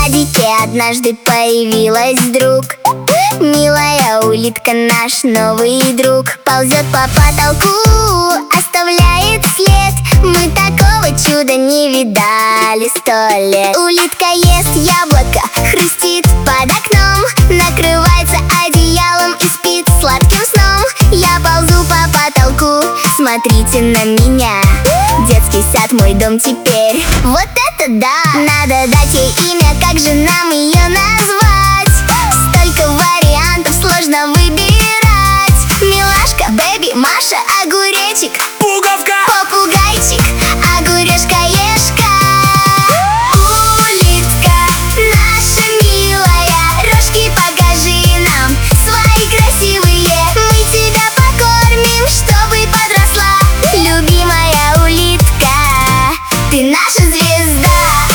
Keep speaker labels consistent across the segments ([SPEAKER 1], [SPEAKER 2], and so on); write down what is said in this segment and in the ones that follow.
[SPEAKER 1] садике однажды появилась вдруг. Милая улитка, наш новый друг, ползет по потолку, оставляет след. Мы такого чуда не видали 100 лет. Улитка ест яблоко, хрустит под окном, накрывается одеялом и спит сладким сном. Я ползу по потолку, смотрите на меня. Детский сад мой дом теперь. Вот это да! Надо дать ей имя, как же нам ее назвать? Столько вариантов, сложно выбирать. Милашка, бэби, Маша, огуречек,
[SPEAKER 2] Пуговка,
[SPEAKER 1] попугайчик, огурешка-ешка. Улитка наша милая, рожки покажи нам свои красивые. Мы тебя покормим, чтобы подросла. Любимая улитка, ты наша звезда.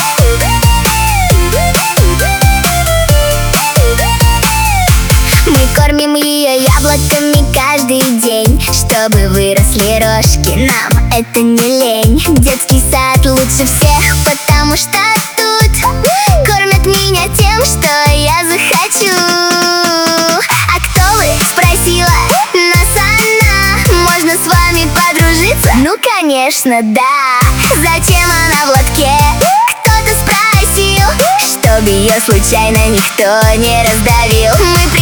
[SPEAKER 1] Мы кормим ее яблоками каждый день, чтобы выросли рожки. Нам это не лень. Детский сад лучше всех, потому что тут кормят меня тем, что я захочу. А кто вы? Спросила нас она. Можно с вами подружиться? Ну, конечно, да. Зачем она в лотке? Кто-то спросил, чтобы ее случайно никто не раздавил. Мы